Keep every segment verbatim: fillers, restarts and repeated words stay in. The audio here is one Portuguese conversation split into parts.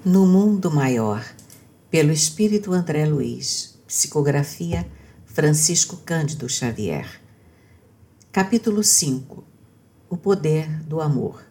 No Mundo Maior, pelo Espírito André Luiz, psicografia Francisco Cândido Xavier. Capítulo cinco. O Poder do Amor.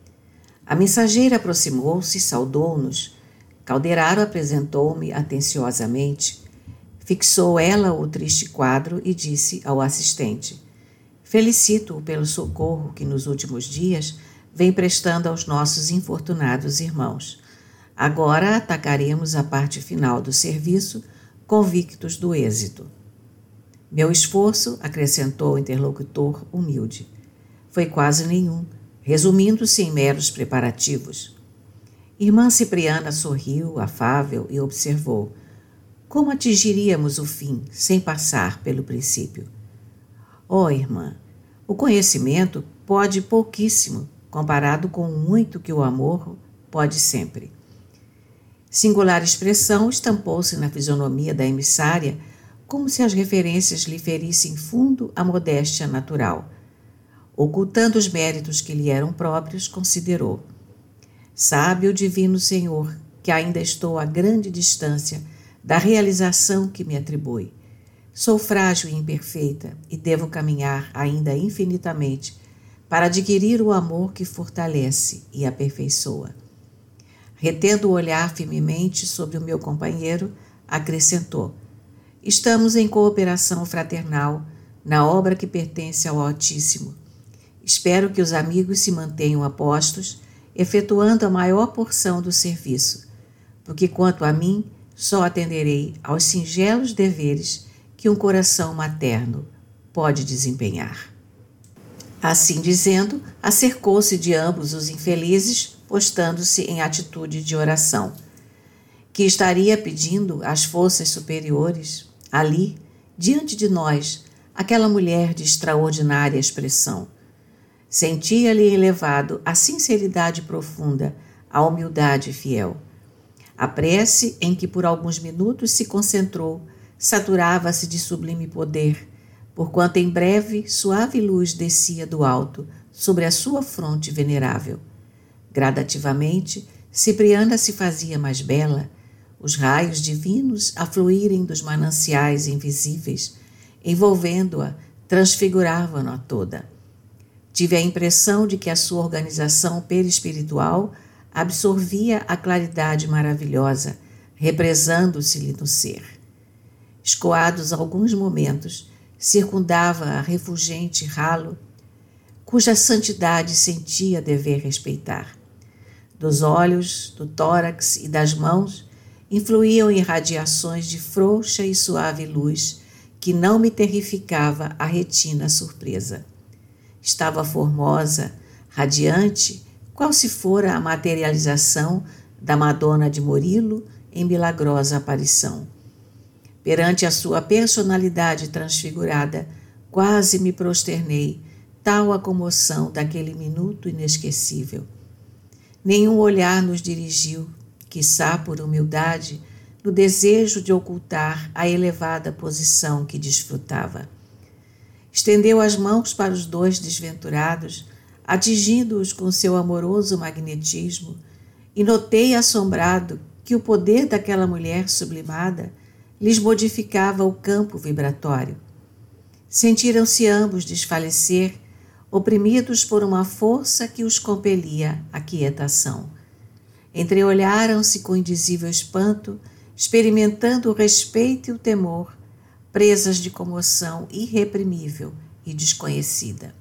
A mensageira aproximou-se, saudou-nos. Calderaro apresentou-me atenciosamente. Fixou ela o triste quadro e disse ao assistente: felicito-o pelo socorro que nos últimos dias vem prestando aos nossos infortunados irmãos. Agora atacaremos a parte final do serviço, convictos do êxito. Meu esforço, acrescentou o interlocutor humilde, foi quase nenhum, resumindo-se em meros preparativos. Irmã Cipriana sorriu, afável, e observou: como atingiríamos o fim sem passar pelo princípio? Ó, oh, irmã, o conhecimento pode pouquíssimo, comparado com o muito que o amor pode sempre. Singular expressão estampou-se na fisionomia da emissária, como se as referências lhe ferissem fundo a modéstia natural. Ocultando os méritos que lhe eram próprios, considerou: sabe o divino Senhor que ainda estou a grande distância da realização que me atribui. Sou frágil e imperfeita e devo caminhar ainda infinitamente para adquirir o amor que fortalece e aperfeiçoa. Retendo o olhar firmemente sobre o meu companheiro, acrescentou: estamos em cooperação fraternal na obra que pertence ao Altíssimo. Espero que os amigos se mantenham apostos, efetuando a maior porção do serviço, porque quanto a mim, só atenderei aos singelos deveres que um coração materno pode desempenhar. Assim dizendo, acercou-se de ambos os infelizes, postando-se em atitude de oração. Que estaria pedindo às forças superiores, ali, diante de nós, aquela mulher de extraordinária expressão? Sentia-lhe elevado a sinceridade profunda, a humildade fiel. A prece, em que por alguns minutos se concentrou, saturava-se de sublime poder, porquanto em breve suave luz descia do alto sobre a sua fronte venerável. Gradativamente, Cipriana se fazia mais bela, os raios divinos a fluírem dos mananciais invisíveis, envolvendo-a, transfiguravam-na toda. Tive a impressão de que a sua organização perispiritual absorvia a claridade maravilhosa, represando-se-lhe no ser. Escoados alguns momentos, circundava a refulgente ralo, cuja santidade sentia dever respeitar. Dos olhos, do tórax e das mãos influíam irradiações de frouxa e suave luz que não me terrificava a retina surpresa. Estava formosa, radiante, qual se fora a materialização da Madonna de Murilo em milagrosa aparição. Perante a sua personalidade transfigurada, quase me prosternei, tal a comoção daquele minuto inesquecível. Nenhum olhar nos dirigiu, quiçá por humildade, no desejo de ocultar a elevada posição que desfrutava. Estendeu as mãos para os dois desventurados, atingindo-os com seu amoroso magnetismo, e notei assombrado que o poder daquela mulher sublimada lhes modificava o campo vibratório. Sentiram-se ambos desfalecer, oprimidos por uma força que os compelia à quietação. Entreolharam-se com indizível espanto, experimentando o respeito e o temor, presas de comoção irreprimível e desconhecida.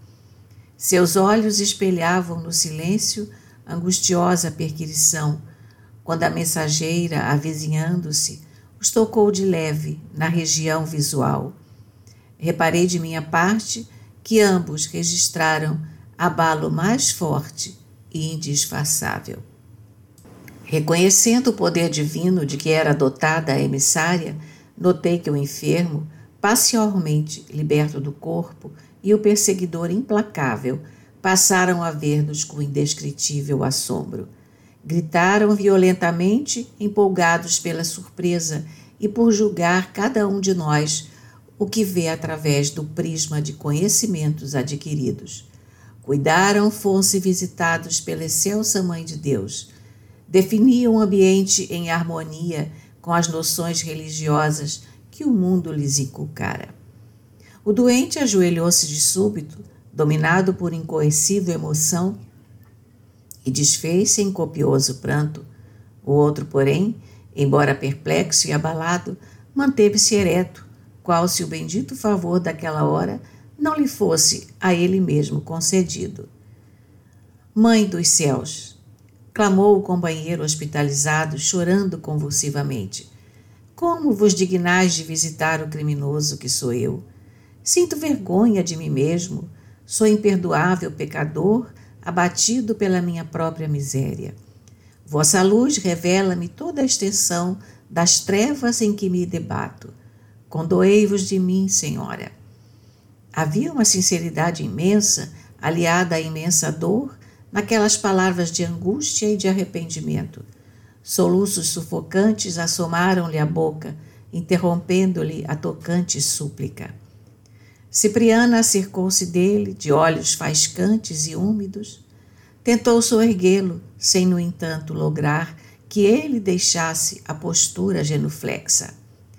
Seus olhos espelhavam no silêncio angustiosa perquirição, quando a mensageira, avizinhando-se, os tocou de leve na região visual. Reparei de minha parte que ambos registraram abalo mais forte e indisfarçável. Reconhecendo o poder divino de que era dotada a emissária, notei que o enfermo, parcialmente liberto do corpo, e o perseguidor implacável passaram a ver-nos com indescritível assombro. Gritaram violentamente, empolgados pela surpresa e por julgar cada um de nós o que vê através do prisma de conhecimentos adquiridos. Cuidaram fossem visitados pela excelsa Mãe de Deus. definia um ambiente em harmonia com as noções religiosas que o mundo lhes inculcara. O doente ajoelhou-se de súbito, dominado por incoercível emoção, e desfez-se em copioso pranto. O outro, porém, embora perplexo e abalado, manteve-se ereto, qual se o bendito favor daquela hora não lhe fosse a ele mesmo concedido. Mãe dos céus, clamou o companheiro hospitalizado, chorando convulsivamente, como vos dignais de visitar o criminoso que sou eu? Sinto vergonha de mim mesmo, sou imperdoável pecador, abatido pela minha própria miséria. Vossa luz revela-me toda a extensão das trevas em que me debato. Condoei-vos de mim, Senhora. Havia uma sinceridade imensa, aliada à imensa dor, naquelas palavras de angústia e de arrependimento. Soluços sufocantes assomaram-lhe a boca, interrompendo-lhe a tocante súplica. Cipriana acercou-se dele, de olhos faiscantes e úmidos. Tentou soerguê-lo, sem, no entanto, lograr que ele deixasse a postura genuflexa.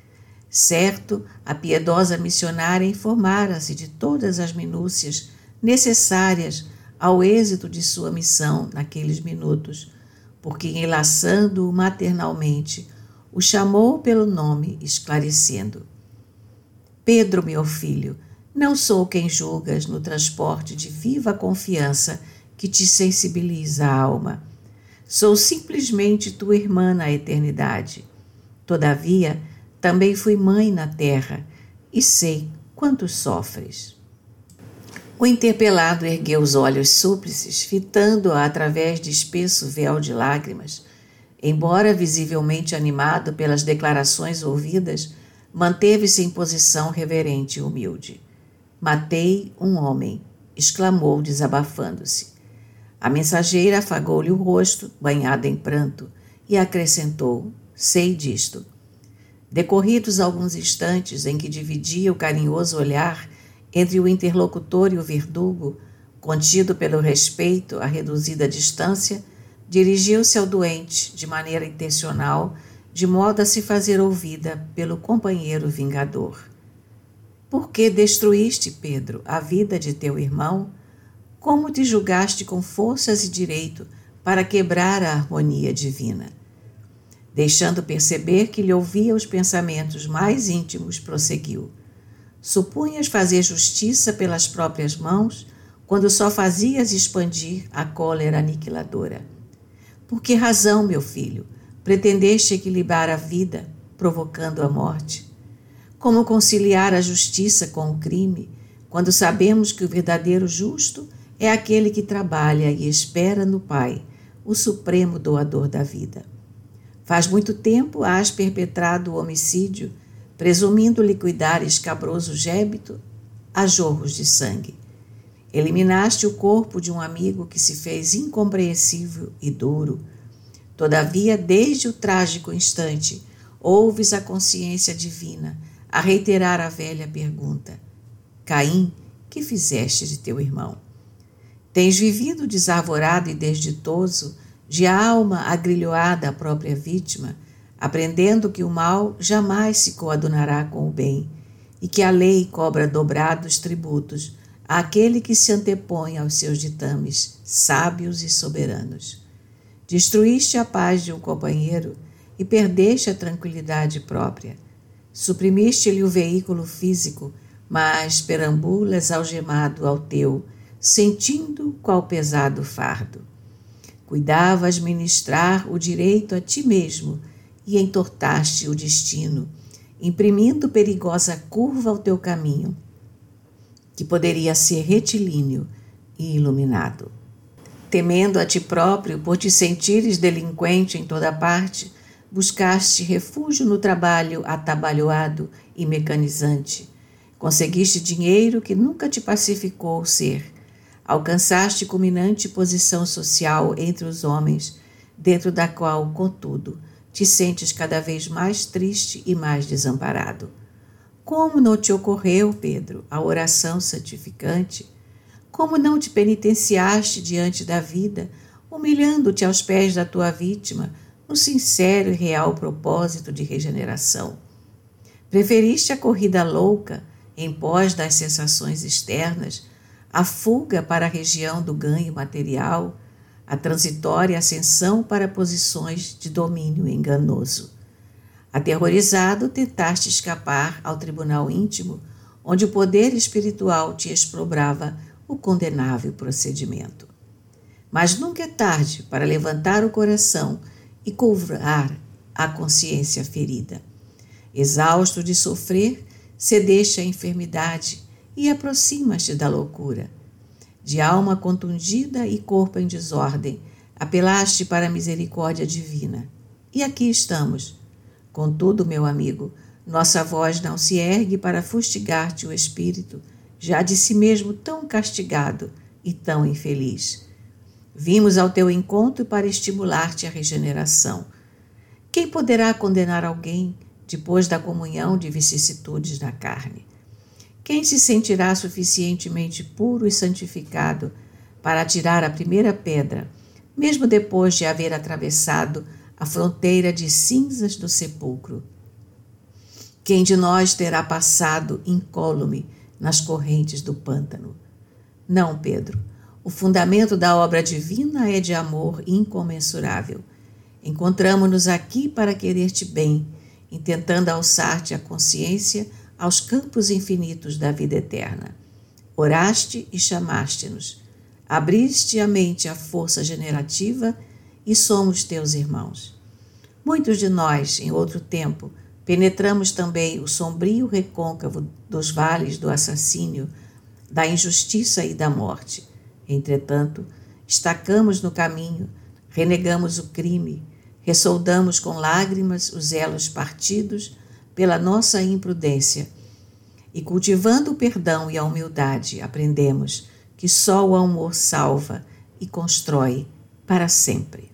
Certo, a piedosa missionária informara-se de todas as minúcias necessárias ao êxito de sua missão naqueles minutos, porque, enlaçando-o maternalmente, o chamou pelo nome, esclarecendo. Pedro, meu filho, não sou quem julgas no transporte de viva confiança que te sensibiliza a alma. Sou simplesmente tua irmã na eternidade. Todavia, também fui mãe na terra e sei quanto sofres. O interpelado ergueu os olhos súplices, fitando-a através de espesso véu de lágrimas. Embora visivelmente animado pelas declarações ouvidas, manteve-se em posição reverente e humilde. Matei um homem, exclamou desabafando-se. A mensageira afagou-lhe o rosto, banhado em pranto, e acrescentou, sei disto. Decorridos alguns instantes em que dividia o carinhoso olhar entre o interlocutor e o verdugo, contido pelo respeito à reduzida distância, dirigiu-se ao doente de maneira intencional, de modo a se fazer ouvida pelo companheiro vingador. Por que destruíste, Pedro, a vida de teu irmão? Como te julgaste com forças e direito para quebrar a harmonia divina? Deixando perceber que lhe ouvia os pensamentos mais íntimos, prosseguiu. Supunhas fazer justiça pelas próprias mãos, quando só fazias expandir a cólera aniquiladora. Por que razão, meu filho, pretendeste equilibrar a vida, provocando a morte? Como conciliar a justiça com o crime, quando sabemos que o verdadeiro justo é aquele que trabalha e espera no Pai, o supremo doador da vida? Faz muito tempo has perpetrado o homicídio, presumindo liquidar escabroso gébito a jorros de sangue. Eliminaste o corpo de um amigo que se fez incompreensível e duro. Todavia, desde o trágico instante, ouves a consciência divina a reiterar a velha pergunta. Caim, que fizeste de teu irmão? Tens vivido desarvorado e desditoso, de alma agrilhoada à própria vítima, aprendendo que o mal jamais se coadunará com o bem e que a lei cobra dobrados tributos àquele que se antepõe aos seus ditames sábios e soberanos. Destruíste a paz de um companheiro e perdeste a tranquilidade própria. Suprimiste-lhe o veículo físico, mas perambulas algemado ao teu, sentindo qual pesado fardo. Cuidavas ministrar o direito a ti mesmo e entortaste o destino, imprimindo perigosa curva ao teu caminho, que poderia ser retilíneo e iluminado. Temendo a ti próprio por te sentires delinquente em toda parte, buscaste refúgio no trabalho atabalhoado e mecanizante. Conseguiste dinheiro que nunca te pacificou o ser. Alcançaste culminante posição social entre os homens, dentro da qual, contudo, te sentes cada vez mais triste e mais desamparado. Como não te ocorreu, Pedro, a oração santificante? Como não te penitenciaste diante da vida, humilhando-te aos pés da tua vítima, no sincero e real propósito de regeneração. Preferiste a corrida louca, em pós das sensações externas, a fuga para a região do ganho material, a transitória ascensão para posições de domínio enganoso. Aterrorizado, tentaste escapar ao tribunal íntimo, onde o poder espiritual te exprobrava o condenável procedimento. Mas nunca é tarde para levantar o coração e curar a consciência ferida. Exausto de sofrer, cedeste à enfermidade e aproximas-te da loucura. De alma contundida e corpo em desordem, apelaste para a misericórdia divina. E aqui estamos. Contudo, meu amigo, nossa voz não se ergue para fustigar-te o espírito, já de si mesmo tão castigado e tão infeliz. Vimos ao teu encontro para estimular-te a regeneração. Quem poderá condenar alguém depois da comunhão de vicissitudes na carne? Quem se sentirá suficientemente puro e santificado para atirar a primeira pedra, mesmo depois de haver atravessado a fronteira de cinzas do sepulcro? Quem de nós terá passado incólume nas correntes do pântano? Não, Pedro. O fundamento da obra divina é de amor incomensurável. Encontramo-nos aqui para querer-te bem, intentando alçar-te a consciência aos campos infinitos da vida eterna. Oraste e chamaste-nos. Abriste a mente à força generativa e somos teus irmãos. Muitos de nós, em outro tempo, penetramos também o sombrio recôncavo dos vales do assassínio, da injustiça e da morte. Entretanto, estacamos no caminho, renegamos o crime, ressoldamos com lágrimas os elos partidos pela nossa imprudência e, cultivando o perdão e a humildade, aprendemos que só o amor salva e constrói para sempre.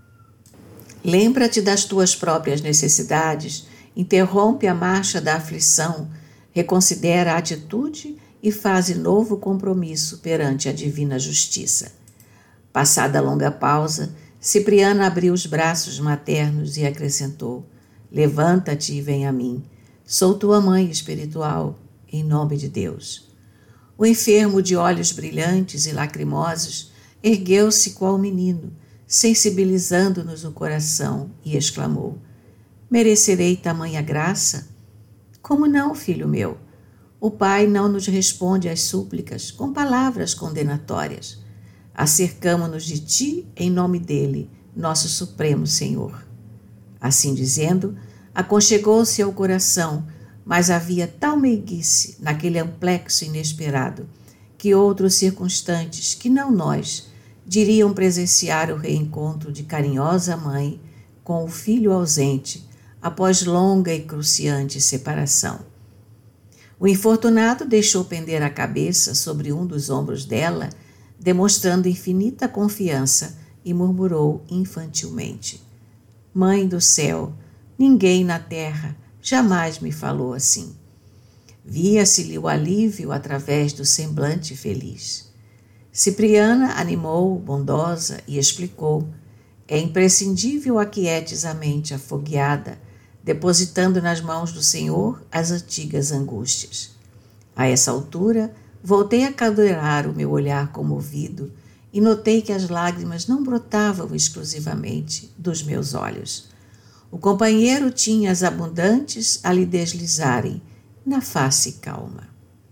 Lembra-te das tuas próprias necessidades, interrompe a marcha da aflição, reconsidera a atitude e faze novo compromisso perante a divina justiça. Passada a longa pausa, Cipriana abriu os braços maternos e acrescentou: levanta-te e vem a mim. Sou tua mãe espiritual, em nome de Deus. O enfermo, de olhos brilhantes e lacrimosos, ergueu-se qual menino, sensibilizando-nos o coração, e exclamou: merecerei tamanha graça? Como não, filho meu? O Pai não nos responde às súplicas com palavras condenatórias. Acercamo-nos de ti em nome dele, nosso Supremo Senhor. Assim dizendo, aconchegou-se ao coração, mas havia tal meiguice naquele amplexo inesperado que outros circunstantes, que não nós, diriam presenciar o reencontro de carinhosa mãe com o filho ausente após longa e cruciante separação. O infortunado deixou pender a cabeça sobre um dos ombros dela, demonstrando infinita confiança, e murmurou infantilmente: Mãe do céu, ninguém na terra jamais me falou assim. Via-se-lhe o alívio através do semblante feliz. Cipriana animou, bondosa, e explicou: é imprescindível aquietes a mente afogueada, depositando nas mãos do Senhor as antigas angústias. A essa altura, voltei a cadeirar o meu olhar comovido e notei que as lágrimas não brotavam exclusivamente dos meus olhos. O companheiro tinha as abundantes a lhe deslizarem na face calma.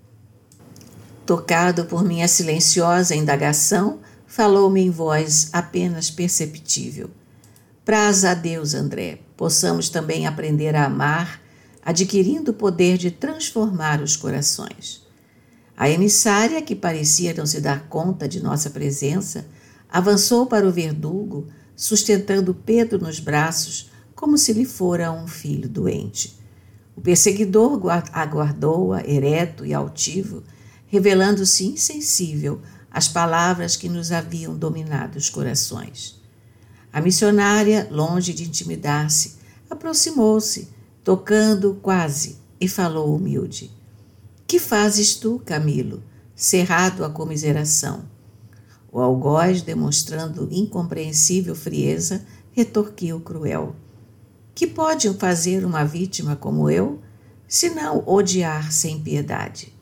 Tocado por minha silenciosa indagação, falou-me em voz apenas perceptível: Praza a Deus, André, possamos também aprender a amar, adquirindo o poder de transformar os corações. A emissária, que parecia não se dar conta de nossa presença, avançou para o verdugo, sustentando Pedro nos braços, como se lhe fora um filho doente. O perseguidor aguardou-a, ereto e altivo, revelando-se insensível às palavras que nos haviam dominado os corações. A missionária, longe de intimidar-se, aproximou-se, tocando quase, e falou humilde: Que fazes tu, Camilo, cerrado à comiseração? O algoz, demonstrando incompreensível frieza, retorquiu cruel: que pode fazer uma vítima como eu, senão odiar sem piedade?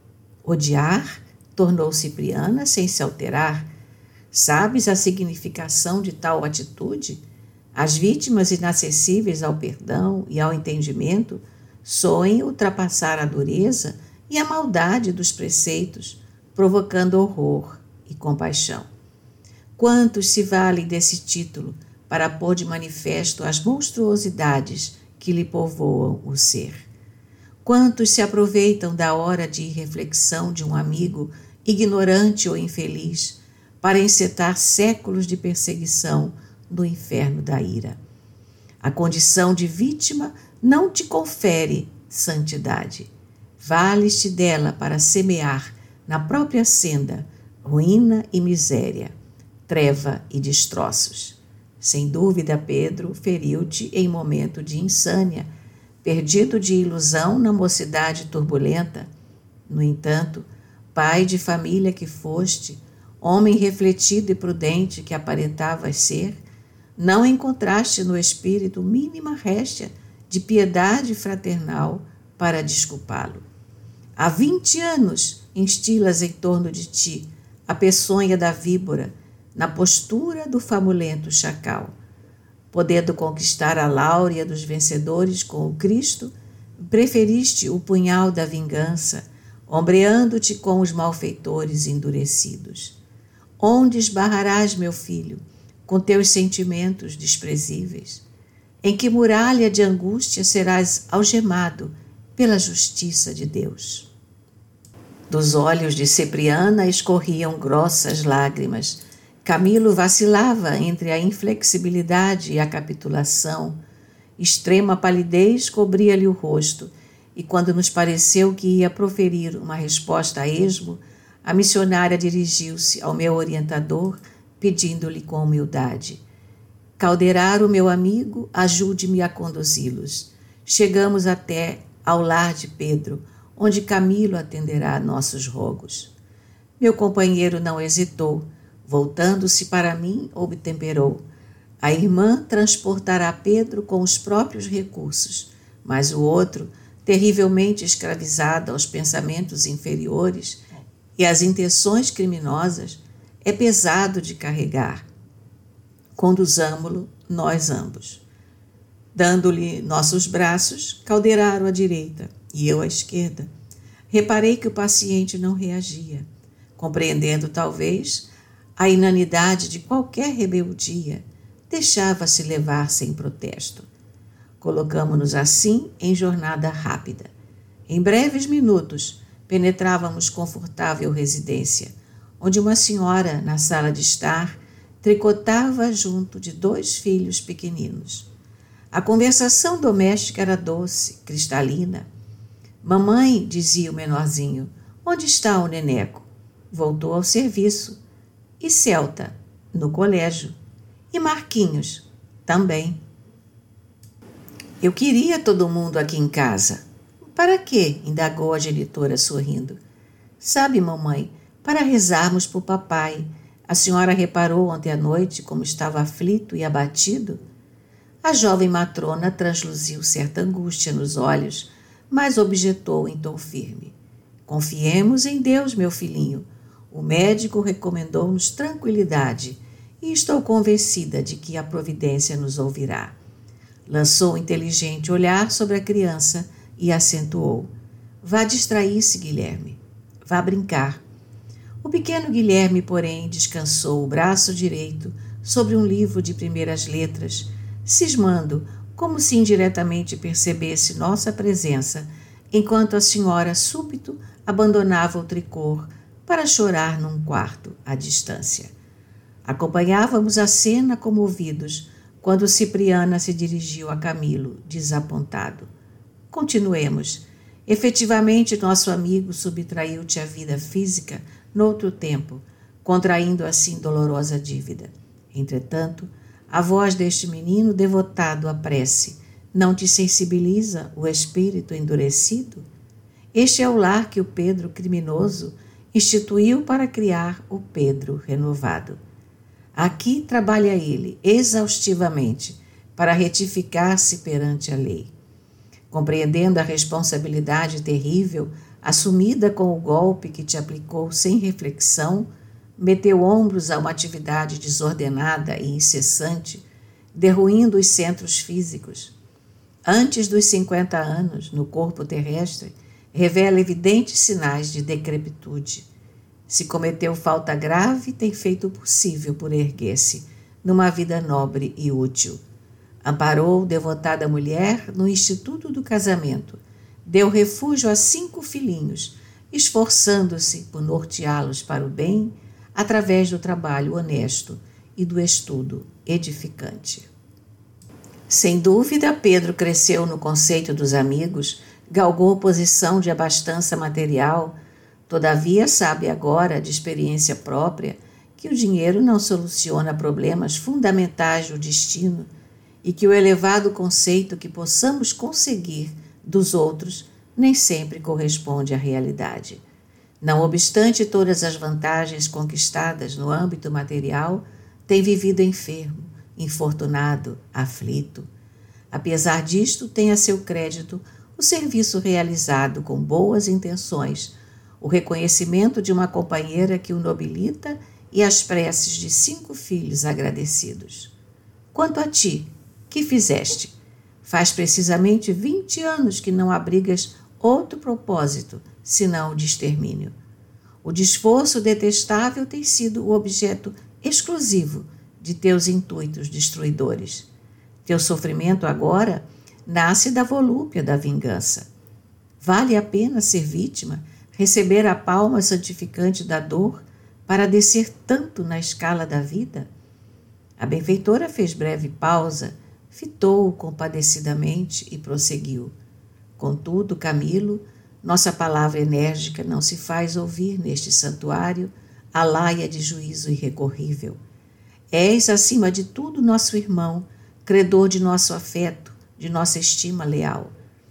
Odiar? Tornou Cipriana sem se alterar. Sabes a significação de tal atitude? As vítimas inacessíveis ao perdão e ao entendimento soem ultrapassar a dureza e a maldade dos preceitos, provocando horror e compaixão. Quantos se valem desse título para pôr de manifesto as monstruosidades que lhe povoam o ser? Quantos se aproveitam da hora de irreflexão de um amigo, ignorante ou infeliz, para encetar séculos de perseguição no inferno da ira? A condição de vítima não te confere santidade. Vales-te dela para semear na própria senda ruína e miséria, treva e destroços. Sem dúvida, Pedro feriu-te em momento de insânia, perdido de ilusão na mocidade turbulenta. No entanto, pai de família que foste, homem refletido e prudente que aparentavas ser, não encontraste no espírito mínima réstia de piedade fraternal para desculpá-lo. Há vinte anos instilas em torno de ti a peçonha da víbora, na postura do famulento chacal. Podendo conquistar a láurea dos vencedores com o Cristo, preferiste o punhal da vingança, ombreando-te com os malfeitores endurecidos. Onde esbarrarás, meu filho, com teus sentimentos desprezíveis? Em que muralha de angústia serás algemado pela justiça de Deus? Dos olhos de Cipriana escorriam grossas lágrimas. Camilo vacilava entre a inflexibilidade e a capitulação. Extrema palidez cobria-lhe o rosto, e quando nos pareceu que ia proferir uma resposta a esmo, a missionária dirigiu-se ao meu orientador, pedindo-lhe com humildade: Calderaro, meu amigo, ajude-me a conduzi-los. Chegamos até ao lar de Pedro, onde Camilo atenderá a nossos rogos. Meu companheiro não hesitou. Voltando-se para mim, obtemperou: a irmã transportará Pedro com os próprios recursos, mas o outro, terrivelmente escravizado aos pensamentos inferiores e às intenções criminosas, é pesado de carregar. Conduzamo-lo nós ambos. Dando-lhe nossos braços, Calderaro à direita e eu à esquerda, reparei que o paciente não reagia, compreendendo talvez a inanidade de qualquer rebeldia, deixava-se levar sem protesto. Colocamo-nos assim em jornada rápida. Em breves minutos, penetrávamos confortável residência, onde uma senhora, na sala de estar, tricotava junto de dois filhos pequeninos. A conversação doméstica era doce, cristalina. Mamãe, dizia o menorzinho, onde está o neneco? Voltou ao serviço. E Celta? No colégio. E Marquinhos? Também. Eu queria todo mundo aqui em casa. Para quê? Indagou a genitora sorrindo. Sabe, mamãe, para rezarmos por papai. A senhora reparou ontem à noite como estava aflito e abatido? A jovem matrona transluziu certa angústia nos olhos, mas objetou em tom firme. Confiemos em Deus, meu filhinho. O médico recomendou-nos tranquilidade e estou convencida de que a providência nos ouvirá. Lançou um inteligente olhar sobre a criança e acentuou: vá distrair-se, Guilherme. Vá brincar. O pequeno Guilherme, porém, descansou o braço direito sobre um livro de primeiras letras, cismando como se indiretamente percebesse nossa presença, enquanto a senhora súbito abandonava o tricor para chorar num quarto à distância. Acompanhávamos a cena comovidos quando Cipriana se dirigiu a Camilo, desapontado. Continuemos. Efetivamente, nosso amigo subtraiu-te a vida física noutro tempo, contraindo assim dolorosa dívida. Entretanto, a voz deste menino devotado à prece não te sensibiliza o espírito endurecido? Este é o lar que o Pedro criminoso instituiu para criar o Pedro renovado. Aqui trabalha ele exaustivamente para retificar-se perante a lei. Compreendendo a responsabilidade terrível assumida com o golpe que te aplicou sem reflexão, meteu ombros a uma atividade desordenada e incessante, derruindo os centros físicos. Antes dos cinquenta anos, no corpo terrestre, revela evidentes sinais de decrepitude. Se cometeu falta grave, tem feito o possível por erguer-se numa vida nobre e útil. Amparou devotada mulher no instituto do casamento, deu refúgio a cinco filhinhos, esforçando-se por norteá-los para o bem através do trabalho honesto e do estudo edificante. Sem dúvida, Pedro cresceu no conceito dos amigos, galgou posição de abastança material, todavia sabe agora, de experiência própria, que o dinheiro não soluciona problemas fundamentais do destino e que o elevado conceito que possamos conseguir dos outros nem sempre corresponde à realidade. Não obstante todas as vantagens conquistadas no âmbito material, tem vivido enfermo, infortunado, aflito. Apesar disto, tem a seu crédito o serviço realizado com boas intenções, o reconhecimento de uma companheira que o nobilita e as preces de cinco filhos agradecidos. Quanto a ti, que fizeste? Faz precisamente vinte anos que não abrigas outro propósito, senão o de extermínio. O desforço detestável tem sido o objeto exclusivo de teus intuitos destruidores. Teu sofrimento agora nasce da volúpia da vingança. Vale a pena ser vítima, receber a palma santificante da dor para descer tanto na escala da vida? A benfeitora fez breve pausa, fitou-o compadecidamente e prosseguiu. Contudo, Camilo, nossa palavra enérgica não se faz ouvir neste santuário a laia de juízo irrecorrível. És, acima de tudo, nosso irmão, credor de nosso afeto, de nossa estima leal.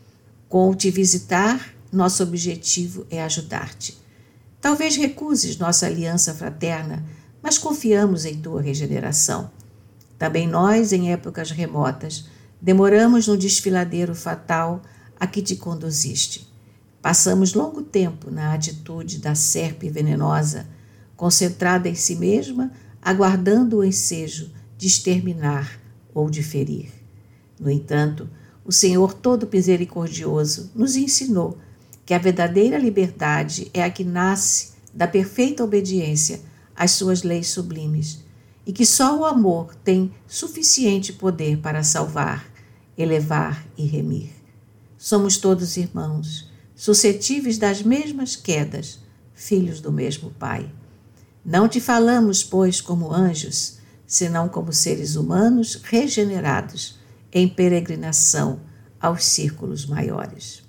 Com te visitar, nosso objetivo é ajudar-te. Talvez recuses nossa aliança fraterna, mas confiamos em tua regeneração. Também nós, em épocas remotas, demoramos no desfiladeiro fatal a que te conduziste. Passamos longo tempo na atitude da serpe venenosa, concentrada em si mesma, aguardando o ensejo de exterminar ou de ferir. No entanto, o Senhor todo misericordioso nos ensinou que a verdadeira liberdade é a que nasce da perfeita obediência às suas leis sublimes e que só o amor tem suficiente poder para salvar, elevar e remir. Somos todos irmãos, suscetíveis das mesmas quedas, filhos do mesmo Pai. Não te falamos, pois, como anjos, senão como seres humanos regenerados em peregrinação aos círculos maiores.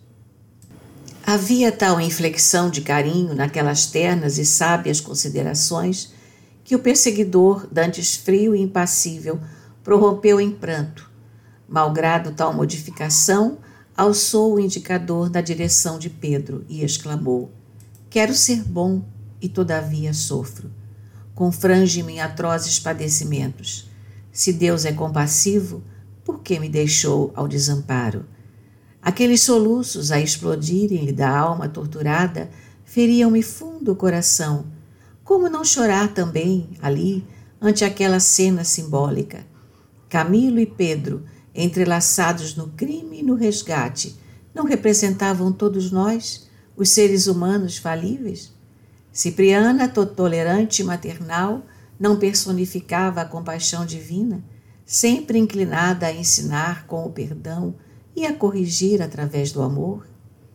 Havia tal inflexão de carinho naquelas ternas e sábias considerações que o perseguidor, dantes frio e impassível, prorrompeu em pranto. Malgrado tal modificação, alçou o indicador na direção de Pedro e exclamou: quero ser bom e todavia sofro. Confrange-me em atrozes padecimentos. Se Deus é compassivo, por que me deixou ao desamparo? Aqueles soluços a explodirem-lhe da alma torturada feriam-me fundo o coração. Como não chorar também, ali, ante aquela cena simbólica? Camilo e Pedro, entrelaçados no crime e no resgate, não representavam todos nós, os seres humanos falíveis? Cipriana, tolerante e maternal, não personificava a compaixão divina, sempre inclinada a ensinar com o perdão e a corrigir através do amor?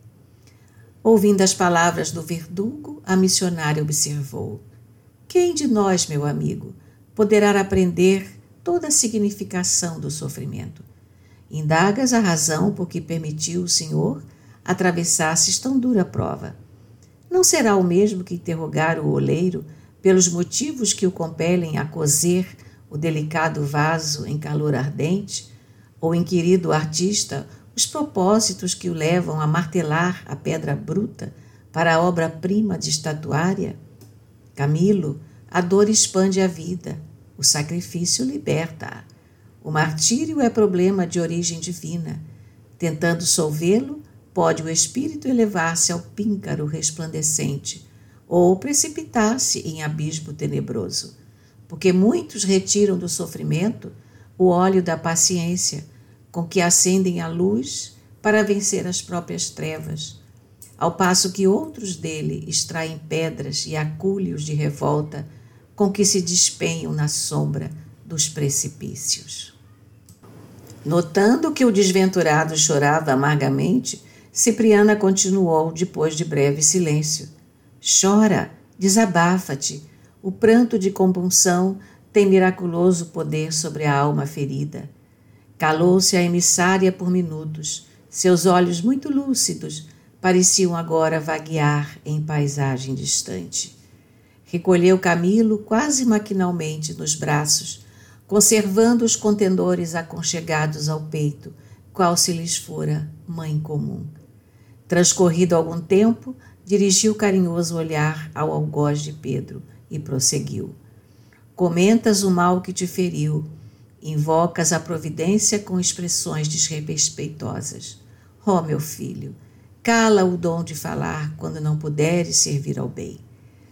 Ouvindo as palavras do verdugo, a missionária observou: quem de nós, meu amigo, poderá aprender toda a significação do sofrimento? Indagas a razão por que permitiu o Senhor atravessasses tão dura prova. Não será o mesmo que interrogar o oleiro pelos motivos que o compelem a cozer o delicado vaso em calor ardente, ou inquirir do artista os propósitos que o levam a martelar a pedra bruta para a obra-prima de estatuária? Camilo, a dor expande a vida, o sacrifício liberta-a. O martírio é problema de origem divina. Tentando solvê-lo, pode o espírito elevar-se ao píncaro resplandecente ou precipitar-se em abismo tenebroso, porque muitos retiram do sofrimento o óleo da paciência, com que acendem a luz para vencer as próprias trevas, ao passo que outros dele extraem pedras e acúlios de revolta com que se despenham na sombra dos precipícios. Notando que o desventurado chorava amargamente, Cipriana continuou depois de breve silêncio. Chora, desabafa-te. O pranto de compunção tem miraculoso poder sobre a alma ferida. Calou-se a emissária por minutos. Seus olhos muito lúcidos pareciam agora vaguear em paisagem distante. Recolheu Camilo quase maquinalmente nos braços, conservando os contendores aconchegados ao peito, qual se lhes fora mãe comum. Transcorrido algum tempo, dirigiu carinhoso olhar ao algoz de Pedro e prosseguiu. Comentas o mal que te feriu, invocas a providência com expressões desrespeitosas. Ó, meu filho, cala o dom de falar quando não puderes servir ao bem.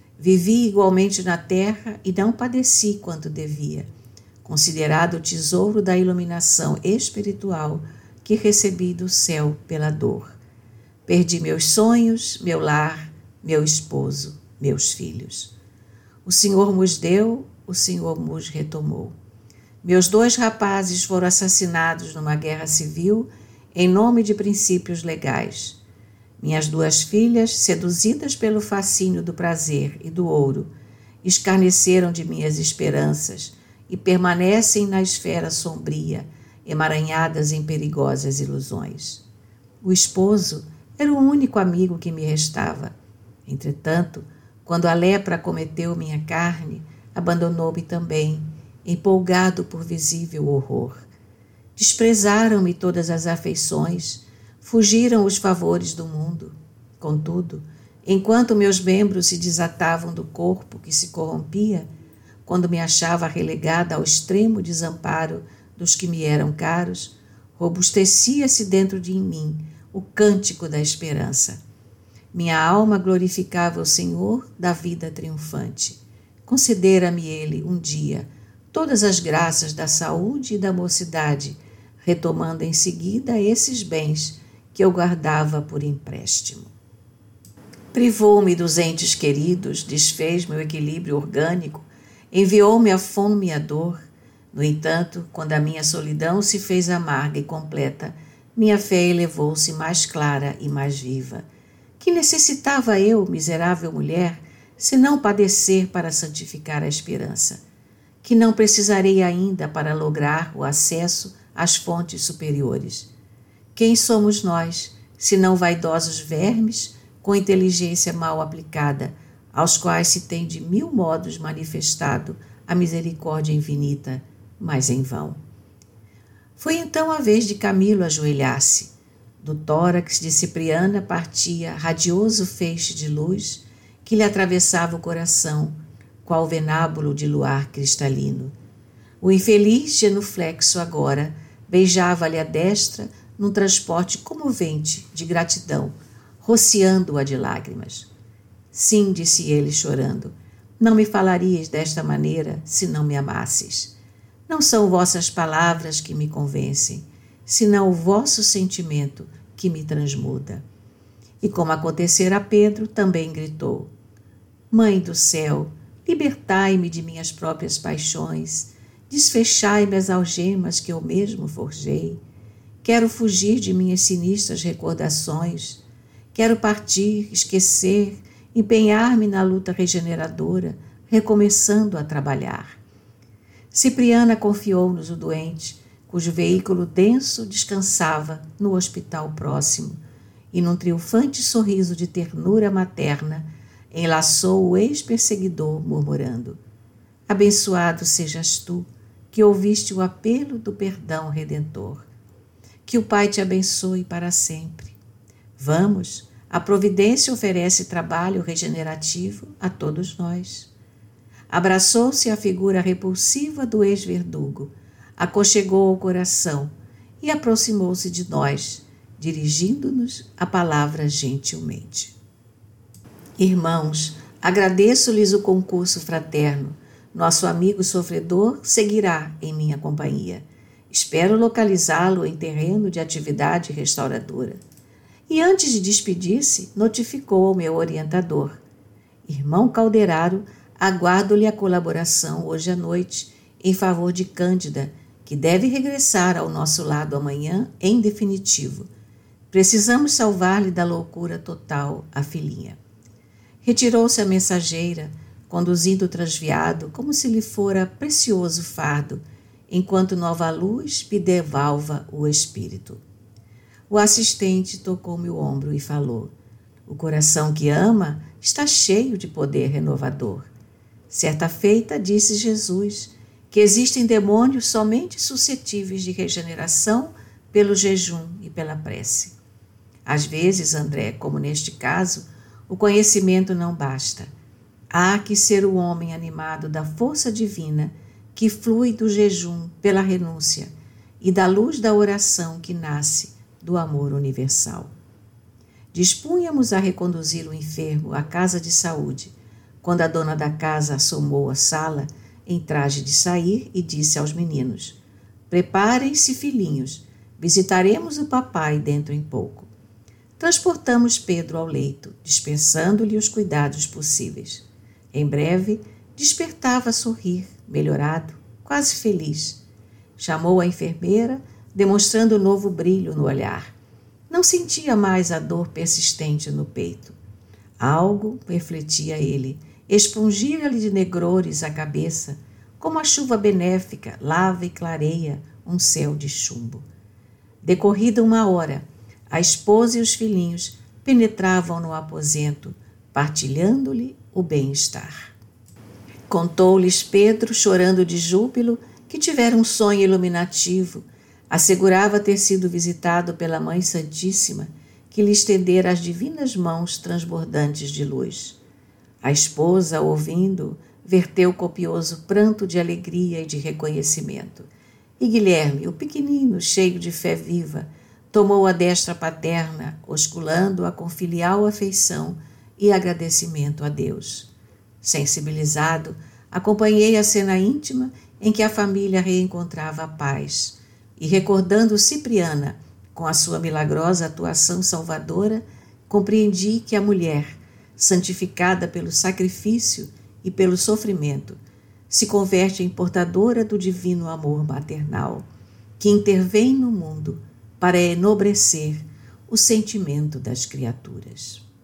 Vivi igualmente na terra e não padeci quanto devia, considerado o tesouro da iluminação espiritual que recebi do céu pela dor. Perdi meus sonhos, meu lar, meu esposo, meus filhos. O Senhor nos deu, o Senhor nos retomou. Meus dois rapazes foram assassinados numa guerra civil em nome de princípios legais. Minhas duas filhas, seduzidas pelo fascínio do prazer e do ouro, escarneceram de minhas esperanças e permanecem na esfera sombria, emaranhadas em perigosas ilusões. O esposo era o único amigo que me restava. Entretanto, quando a lepra acometeu minha carne, abandonou-me também, empolgado por visível horror. Desprezaram-me todas as afeições, fugiram os favores do mundo. Contudo, enquanto meus membros se desatavam do corpo que se corrompia, quando me achava relegada ao extremo desamparo dos que me eram caros, robustecia-se dentro de mim o cântico da esperança. Minha alma glorificava o Senhor da vida triunfante. Concedera-me Ele, um dia, todas as graças da saúde e da mocidade, retomando em seguida esses bens que eu guardava por empréstimo. Privou-me dos entes queridos, desfez meu equilíbrio orgânico, enviou-me a fome e a dor. No entanto, quando a minha solidão se fez amarga e completa, minha fé elevou-se mais clara e mais viva. Que necessitava eu, miserável mulher, senão padecer para santificar a esperança? Que não precisarei ainda para lograr o acesso às fontes superiores? Quem somos nós, senão vaidosos vermes com inteligência mal aplicada, aos quais se tem de mil modos manifestado a misericórdia infinita, mas em vão? Foi então a vez de Camilo ajoelhar-se. Do tórax de Cipriana partia radioso feixe de luz que lhe atravessava o coração, qual venábulo de luar cristalino. O infeliz genuflexo agora beijava-lhe a destra num transporte comovente de gratidão, rociando-a de lágrimas. Sim, disse ele chorando, não me falarias desta maneira se não me amasses. Não são vossas palavras que me convencem, senão o vosso sentimento que me transmuda. E como acontecera a Pedro, também gritou: Mãe do céu, libertai-me de minhas próprias paixões, desfechai-me as algemas que eu mesmo forjei. Quero fugir de minhas sinistras recordações, quero partir, esquecer, empenhar-me na luta regeneradora, recomeçando a trabalhar. Cipriana confiou-nos o doente, cujo veículo denso descansava no hospital próximo, e num triunfante sorriso de ternura materna, enlaçou o ex-perseguidor, murmurando: Abençoado sejas tu, que ouviste o apelo do perdão redentor. Que o Pai te abençoe para sempre. Vamos, A providência oferece trabalho regenerativo a todos nós. Abraçou-se à figura repulsiva do ex-verdugo, aconchegou o coração e aproximou-se de nós, dirigindo-nos a palavra gentilmente. Irmãos, agradeço-lhes o concurso fraterno. Nosso amigo sofredor seguirá em minha companhia. Espero localizá-lo em terreno de atividade restauradora. E antes de despedir-se, notificou ao meu orientador: Irmão Calderaro, aguardo-lhe a colaboração hoje à noite em favor de Cândida, que deve regressar ao nosso lado amanhã em definitivo. Precisamos salvar-lhe da loucura total a filhinha. Retirou-se a mensageira, conduzindo o transviado como se lhe fora precioso fardo, enquanto nova luz me devalva o espírito. O assistente tocou-me o ombro e falou: O coração que ama está cheio de poder renovador. Certa feita, disse Jesus, que existem demônios somente suscetíveis de regeneração pelo jejum e pela prece. Às vezes, André, como neste caso, o conhecimento não basta. Há que ser o homem animado da força divina que flui do jejum pela renúncia e da luz da oração que nasce do amor universal. Dispunhamos a reconduzir o enfermo à casa de saúde, quando a dona da casa assomou a sala em traje de sair e disse aos meninos: Preparem-se, filhinhos, visitaremos o papai dentro em pouco. Transportamos Pedro ao leito, dispensando-lhe os cuidados possíveis. Em breve, despertava a sorrir, melhorado, quase feliz. Chamou a enfermeira, demonstrando novo brilho no olhar. Não sentia mais a dor persistente no peito. Algo, refletia ele, expungia-lhe de negrores a cabeça, como a chuva benéfica lava e clareia um céu de chumbo. Decorrida uma hora, a esposa e os filhinhos penetravam no aposento, partilhando-lhe o bem-estar. Contou-lhes Pedro, chorando de júbilo, que tivera um sonho iluminativo. Assegurava ter sido visitado pela Mãe Santíssima, que lhe estendera as divinas mãos transbordantes de luz. A esposa, ouvindo, verteu copioso pranto de alegria e de reconhecimento. E Guilherme, o pequenino, cheio de fé viva, tomou a destra paterna, osculando-a com filial afeição e agradecimento a Deus. Sensibilizado, acompanhei a cena íntima em que a família reencontrava a paz, e recordando Cipriana, com a sua milagrosa atuação salvadora, compreendi que a mulher, santificada pelo sacrifício e pelo sofrimento, se converte em portadora do divino amor maternal, que intervém no mundo para enobrecer o sentimento das criaturas.